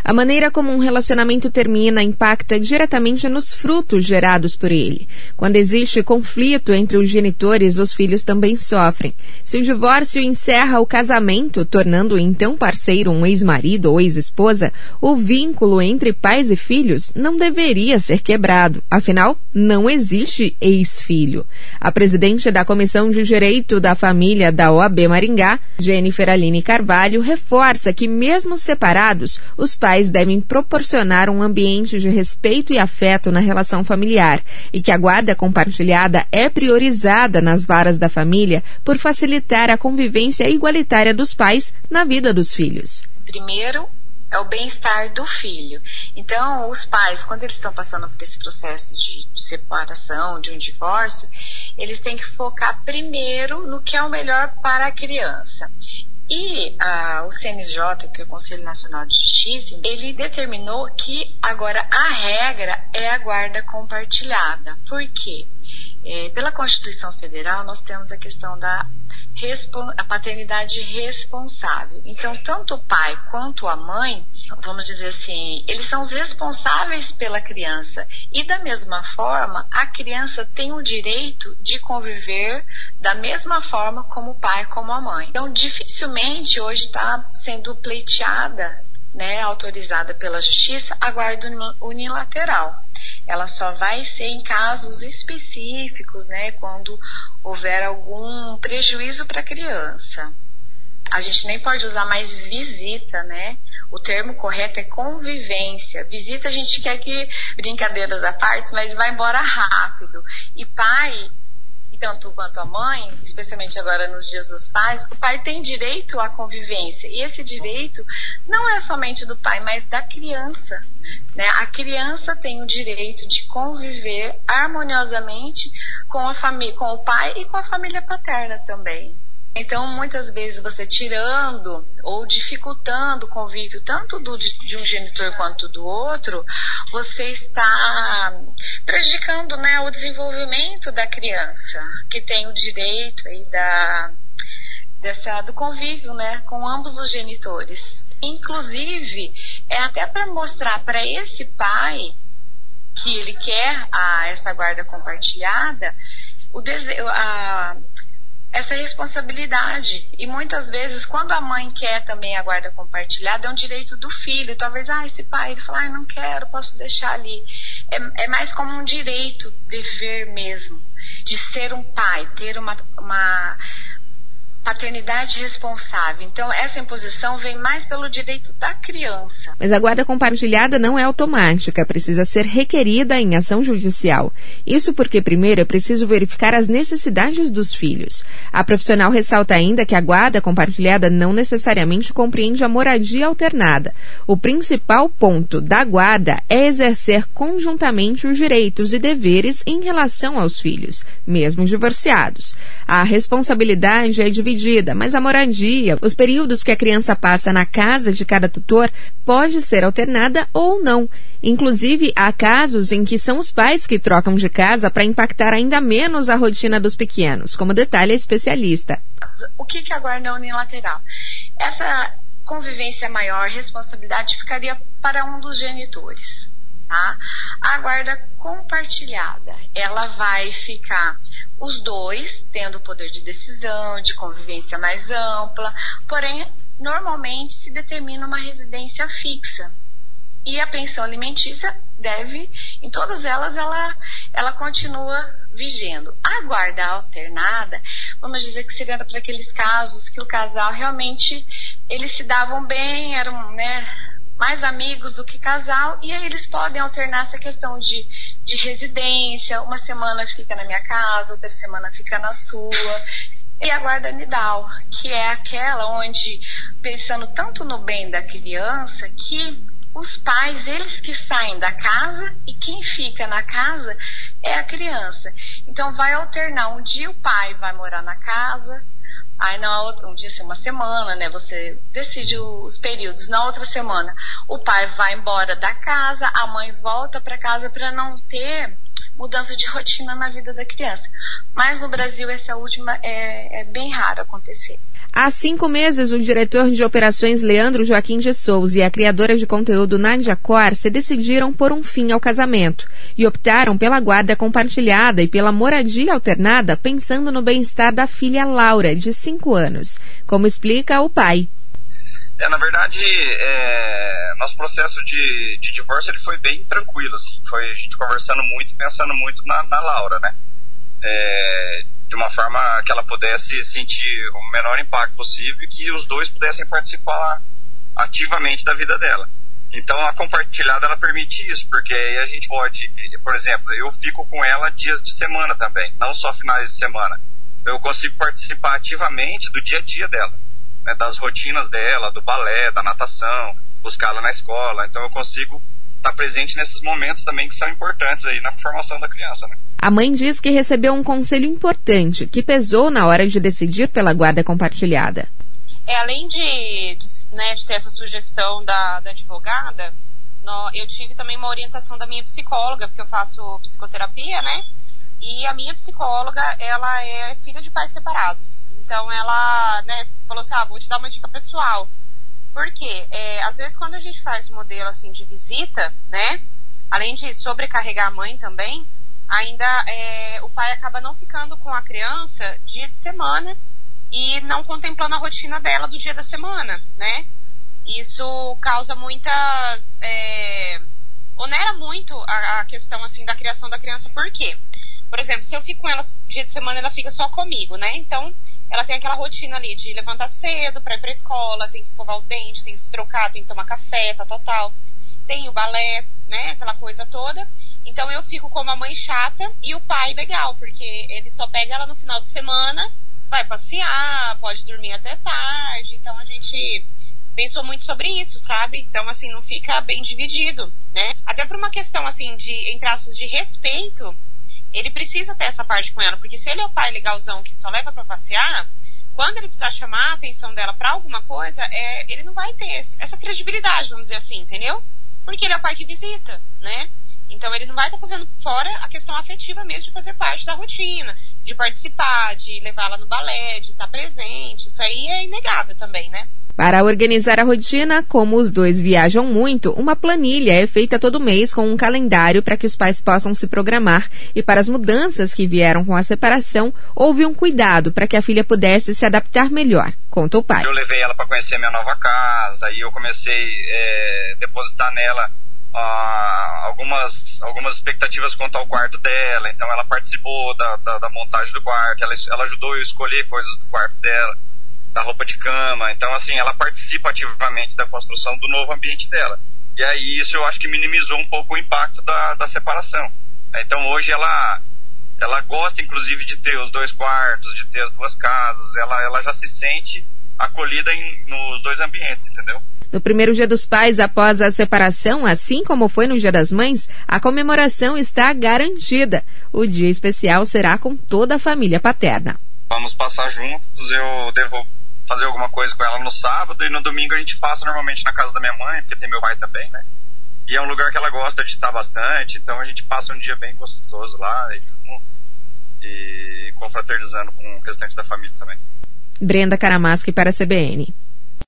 A maneira como um relacionamento termina impacta diretamente nos frutos gerados por ele. Quando existe conflito entre os genitores, os filhos também sofrem. Se o divórcio encerra o casamento, tornando o então parceiro um ex-marido ou ex-esposa, o vínculo entre pais e filhos não deveria ser quebrado. Afinal, não existe ex-filho. A presidente da Comissão de Direito da Família da OAB Maringá, Jennifer Aline Carvalho, reforça que, mesmo separados, os pais devem proporcionar um ambiente de respeito e afeto na relação familiar e que a guarda compartilhada é priorizada nas varas da família por facilitar a convivência igualitária dos pais na vida dos filhos. Primeiro, é o bem-estar do filho. Então, os pais, quando eles estão passando por esse processo de separação, de um divórcio, eles têm que focar primeiro no que é o melhor para a criança. E o CNJ, que é o Conselho Nacional de Justiça, ele determinou que agora a regra é a guarda compartilhada. Por quê? Pela Constituição Federal, nós temos a questão da a paternidade responsável. Então, tanto o pai quanto a mãe, vamos dizer assim, eles são os responsáveis pela criança. E da mesma forma, a criança tem o direito de conviver da mesma forma como o pai, como a mãe. Então, dificilmente hoje está sendo pleiteada, autorizada pela Justiça, a guarda unilateral. Ela só vai ser em casos específicos, quando houver algum prejuízo para a criança. A gente nem pode usar mais visita, O termo correto é convivência. Visita a gente quer que, brincadeiras à parte, mas vai embora rápido. E pai, tanto quanto a mãe, especialmente agora nos dias dos pais, o pai tem direito à convivência. E esse direito não é somente do pai, mas da criança. A criança tem o direito de conviver harmoniosamente com a família, com o pai e com a família paterna também. Então, muitas vezes você tirando ou dificultando o convívio tanto de um genitor quanto do outro, você está prejudicando, o desenvolvimento da criança, que tem o direito aí do convívio, com ambos os genitores. Inclusive, é até para mostrar para esse pai que ele quer essa guarda compartilhada, essa responsabilidade. E muitas vezes, quando a mãe quer também a guarda compartilhada, é um direito do filho. Talvez, esse pai, ele fala, não quero, posso deixar ali. É mais como um direito, dever mesmo, de ser um pai, ter uma paternidade responsável. Então, essa imposição vem mais pelo direito da criança. Mas a guarda compartilhada não é automática, precisa ser requerida em ação judicial. Isso porque, primeiro, é preciso verificar as necessidades dos filhos. A profissional ressalta ainda que a guarda compartilhada não necessariamente compreende a moradia alternada. O principal ponto da guarda é exercer conjuntamente os direitos e deveres em relação aos filhos, mesmo divorciados. A responsabilidade é dividida, mas a moradia, os períodos que a criança passa na casa de cada tutor, pode ser alternada ou não. Inclusive, há casos em que são os pais que trocam de casa para impactar ainda menos a rotina dos pequenos, como detalha a especialista. O que é a guarda unilateral? Essa convivência maior, responsabilidade ficaria para um dos genitores. Tá? A guarda compartilhada, ela vai ficar os dois tendo o poder de decisão, de convivência mais ampla, porém, normalmente se determina uma residência fixa. E a pensão alimentícia deve, em todas elas, ela continua vigendo. A guarda alternada, vamos dizer que seria para aqueles casos que o casal realmente, eles se davam bem, eram, mais amigos do que casal, e aí eles podem alternar essa questão de residência, uma semana fica na minha casa, outra semana fica na sua. E a guarda nidal, que é aquela onde, pensando tanto no bem da criança, que os pais, eles que saem da casa e quem fica na casa é a criança. Então vai alternar, um dia o pai vai morar na casa, aí um dia assim, uma semana, você decide os períodos. Na outra semana, o pai vai embora da casa, a mãe volta para casa para não ter mudança de rotina na vida da criança. Mas no Brasil essa última é bem raro acontecer. Há 5 meses, o diretor de operações Leandro Joaquim de Souza e a criadora de conteúdo Nádia Cor se decidiram por um fim ao casamento e optaram pela guarda compartilhada e pela moradia alternada, pensando no bem-estar da filha Laura, de 5 anos, como explica o pai. Na verdade, nosso processo de divórcio ele foi bem tranquilo, assim. Foi a gente conversando muito e pensando muito na Laura, né? De uma forma que ela pudesse sentir o menor impacto possível e que os dois pudessem participar ativamente da vida dela. Então a compartilhada ela permite isso, porque aí a gente pode, por exemplo, eu fico com ela dias de semana também, não só finais de semana. Eu consigo participar ativamente do dia a dia dela, né, das rotinas dela, do balé, da natação, buscá-la na escola. Então eu consigo estar presente nesses momentos também que são importantes aí na formação da criança, né? A mãe diz que recebeu um conselho importante, que pesou na hora de decidir pela guarda compartilhada. Além de ter essa sugestão da advogada, eu tive também uma orientação da minha psicóloga, porque eu faço psicoterapia, né? E a minha psicóloga, ela é filha de pais separados. Então ela, falou assim, vou te dar uma dica pessoal. Por quê? Às vezes quando a gente faz modelo assim de visita, né? Além de sobrecarregar a mãe também, ainda o pai acaba não ficando com a criança dia de semana e não contemplando a rotina dela do dia da semana, né? Isso causa muitas... onera muito a questão assim da criação da criança. Por quê? Por exemplo, se eu fico com ela dia de semana, ela fica só comigo, né? Então, ela tem aquela rotina ali de levantar cedo pra ir pra escola, tem que escovar o dente, tem que se trocar, tem que tomar café, tal. Tem o balé, né? Aquela coisa toda. Então, eu fico como a mãe chata e o pai legal, porque ele só pega ela no final de semana, vai passear, pode dormir até tarde. Então, a gente pensou muito sobre isso, sabe? Então, assim, não fica bem dividido, né? Até por uma questão, assim, de, entre aspas, de respeito, ele precisa ter essa parte com ela, porque se ele é o pai legalzão que só leva pra passear, quando ele precisar chamar a atenção dela pra alguma coisa, ele não vai ter essa credibilidade, vamos dizer assim, entendeu? Porque ele é o pai que visita, né? Então ele não vai estar fazendo fora a questão afetiva mesmo de fazer parte da rotina, de participar, de levá-la no balé, de estar presente. Isso aí é inegável também, né? Para organizar a rotina, como os dois viajam muito, uma planilha é feita todo mês com um calendário para que os pais possam se programar, e para as mudanças que vieram com a separação, houve um cuidado para que a filha pudesse se adaptar melhor, conta o pai. Eu levei ela para conhecer minha nova casa e eu comecei a depositar nela algumas expectativas quanto ao quarto dela. Então ela participou da montagem do quarto, ela ajudou eu a escolher coisas do quarto dela, da roupa de cama. Então, assim, ela participa ativamente da construção do novo ambiente dela. E aí isso eu acho que minimizou um pouco o impacto da separação. Então hoje ela gosta, inclusive, de ter os 2 quartos, de ter as 2 casas. Ela já se sente acolhida nos 2 ambientes, entendeu? No primeiro Dia dos Pais, após a separação, assim como foi no Dia das Mães, a comemoração está garantida. O dia especial será com toda a família paterna. Vamos passar juntos, eu devo fazer alguma coisa com ela no sábado e no domingo a gente passa normalmente na casa da minha mãe, porque tem meu pai também, né? E é um lugar que ela gosta de estar bastante, então a gente passa um dia bem gostoso lá, e confraternizando com o restante da família também. Brenda Karamaschi para a CBN.